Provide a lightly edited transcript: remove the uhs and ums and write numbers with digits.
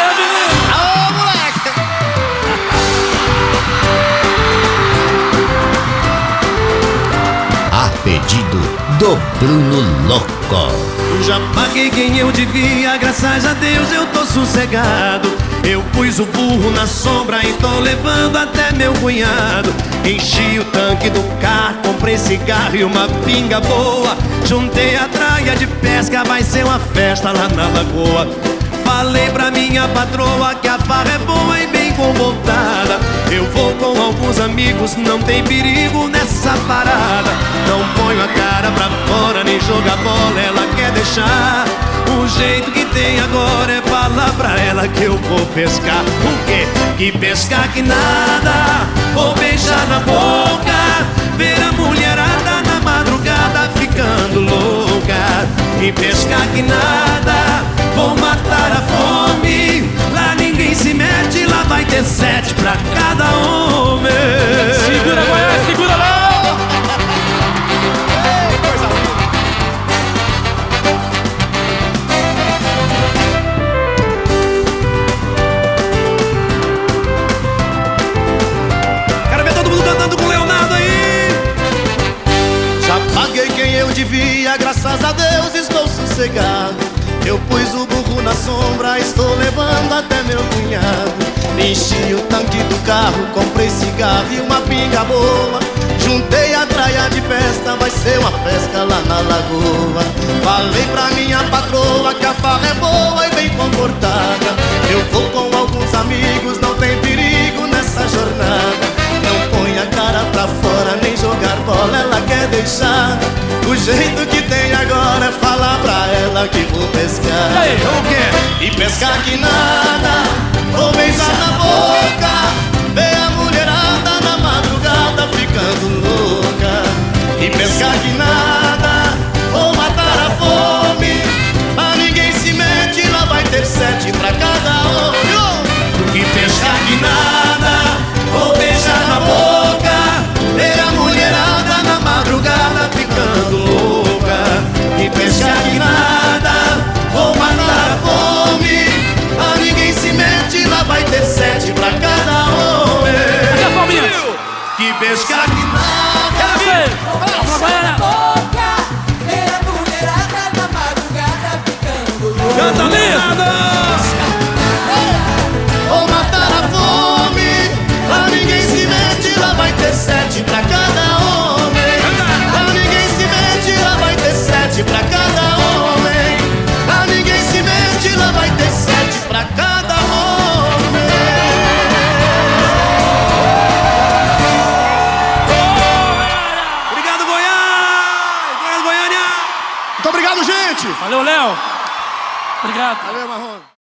Valeu, menino! Ô, moleque! A pedido do Bruno Louco. Já paguei quem eu devia, graças a Deus eu tô sossegado. Eu pus o burro na sombra e tô levando até meu cunhado. Enchi o tanque do carro, comprei cigarro e uma pinga boa. Juntei a traia de pesca, vai ser uma festa lá na lagoa. Falei pra minha patroa que a farra é boa e bem convoltada. Eu vou com alguns amigos, não tem perigo nessa parada. Não ponho a cara pra fora, nem jogar bola, ela quer deixar. O jeito que tem agora é falar pra ela que eu vou pescar. O quê? Que pescar que nada, vou beijar na boca, ver a mulherada na madrugada ficando louca. Que pescar que nada, vou matar a fome. Lá ninguém se mete, lá vai ter 7 pra cada homem. Segura, Goiás, segura lá! Quero ver todo mundo cantando com o Leonardo aí. Já paguei quem eu devia, graças a Deus estou sossegado. Eu pus o burro na sombra, estou levando até meu cunhado. Enchi o tanque do carro, comprei cigarro e uma pinga boa. Juntei a traia de festa, vai ser uma pesca lá na lagoa. Falei pra minha patroa que a farra é boa e bem comportada. Eu vou com alguns amigos, não tem perigo nessa jornada. Não põe a cara pra fora, nem jogar bola, ela quer deixar. O jeito que tem agora é falar pra ela que vou pescar. Aí, o quê? E pescar que nada, vou beijar na boca, ver a mulherada na madrugada ficando louca. E pescar que nada, vou matar a fome. Lá ninguém se mete, lá vai ter 7 pra cada homem. E pescar que nada, vou beijar na boca, ver a mulherada na madrugada ficando louca. E pescar que nada, vou matar a fome. Lá ninguém se mete, lá vai ter 7 pra cada homem. Cadê a palminha? Que pescar que nada. Quero ver! Vamos, Goiânia! Canta, Liso! Vou matar a fome. Lá ninguém se mete, lá vai ter 7 pra cada homem. Lá ninguém se mete, lá vai ter 7 pra cada homem. Lá ninguém se mete, lá vai ter 7 pra cada homem. Obrigado, Goiás! Goiás, Goiânia! Muito obrigado, gente! Valeu, Léo! Obrigado! Valeu, Marrom.